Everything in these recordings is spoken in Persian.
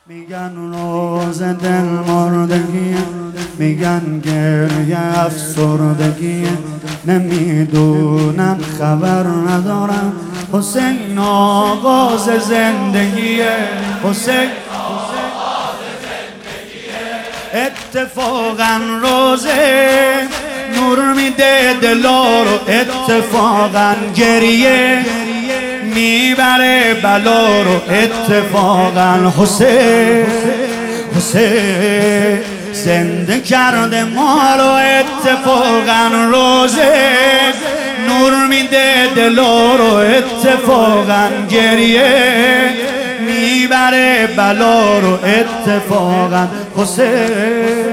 میگن روز دل مردگی، میگن گریه افسردگی، نمیدونم خبر ندارم حسین آغاز زندگیه، حسین اتفاقا روزه نور میده دلا رو، اتفاقا گریه میبره بلا رو، اتفاقا حسین زنده کرده ما رو، اتفاقا روزه نور میده دلا رو، اتفاقا گریه میبره بلا رو، اتفاقا حسین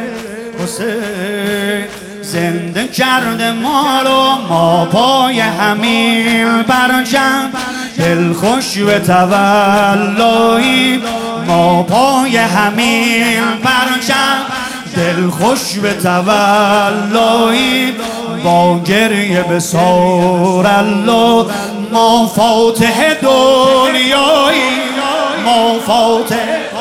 زنده کرده ما رو. ما پای همین پرچم دلخوش به تولایی، ما پای همین پرچم دلخوش به تولایی، با گریه به سار الله ما فاتح دنیایی، ما فاتح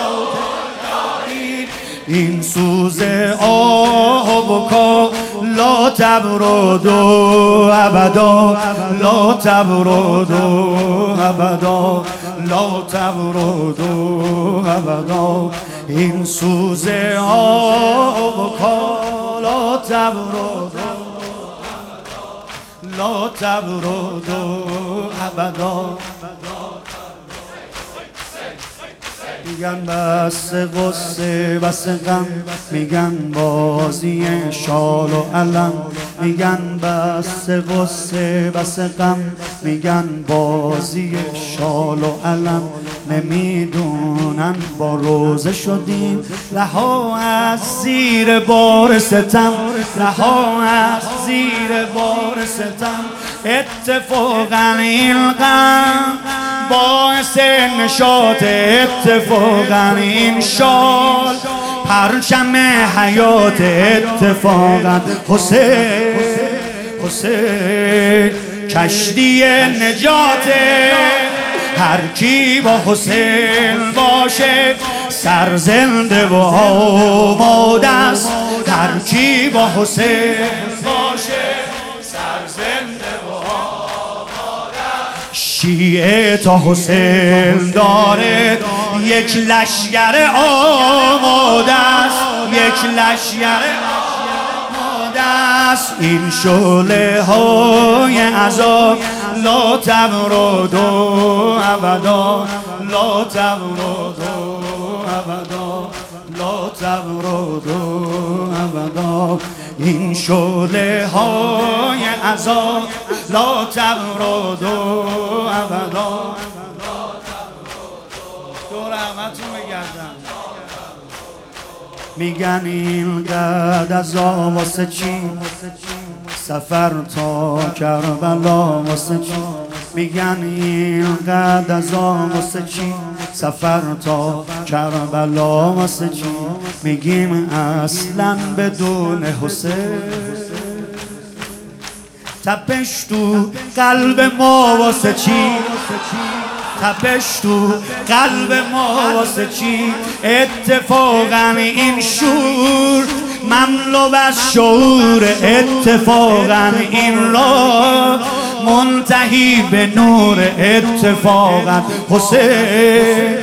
این سوز آه و کا لا تبرد ابدا، لا تبرد ابدا، لا تبرد ابدا، این سوز آه و کا لا تبرد، لا تبرد ابدا. میگن بس غصه بس غم، میگن بازی شال و علم، میگن بس غصه بس غم، میگن بازی شال و علم، نمیدونن با روزه شدیم رها از زیر بار ستم، رها از زیر بار ستم، اتفاقا این غم باعث نشاط، اتفاقا این شال پرچم حیات، اتفاقا حسین کشتی نجات، هر کی با حسین باشه سرزنده و آماده است، هر کی با حسین باشه سرزنده و آماده است. شیعه تا حسین داره یک لشگر آماده است، یک لشگر آماده است. این شعله های عذاب لا تبرد ابدا، لا تبرد ابدا، لا تبرد ابدا، این شعله های عذاب لا تبرد ابدا. دور همتون بگردم. میگن این قد از واسه چی، سفر تا کربلا واسه چی، میگن این قد از واسه چی، سفر تا کربلا واسه چی، میگیم اصلا بدون حسین تپش تو قلب ما واسه چی، تپش تو قلب ما واسه چی، اتفاقا این شور مملو از شعور، اتفاقا این راه منتهی به نور، اتفاقا حسین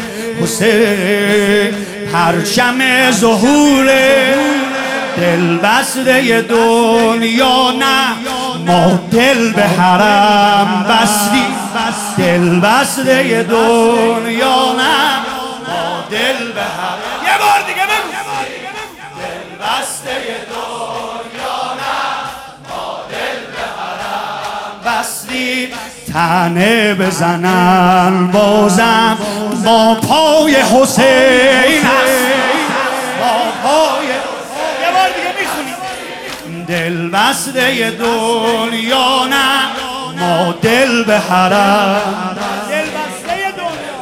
پرچم ظهوره، دل بسته دنیا نه ما دل به حرم بستیم، دل بسته دنیا نه ما دل به حرم. یه بار دیگه بگو. دل بسته دنیا نه ما دل به حرم بستیم، تنه بزنن بازم با پای حسین است، با پای حسین. یه بار دیگه میخونیم. دل بسته دنیا نه ما دل به حرم، دل بسته دنیا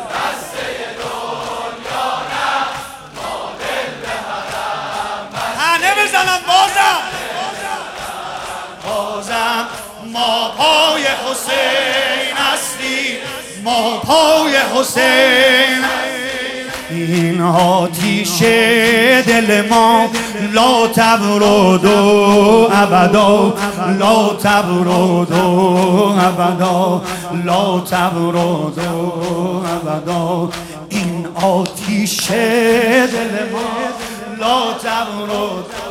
نه ما دل به حرم، تنه بزنم بازم ما پای حسین هستیم، ما پای حسین. این آتیش دل ما لا تبرد ابدا، لا تبرد ابدا، لا تبرد ابدا. این آتیش دل ما لا تبرد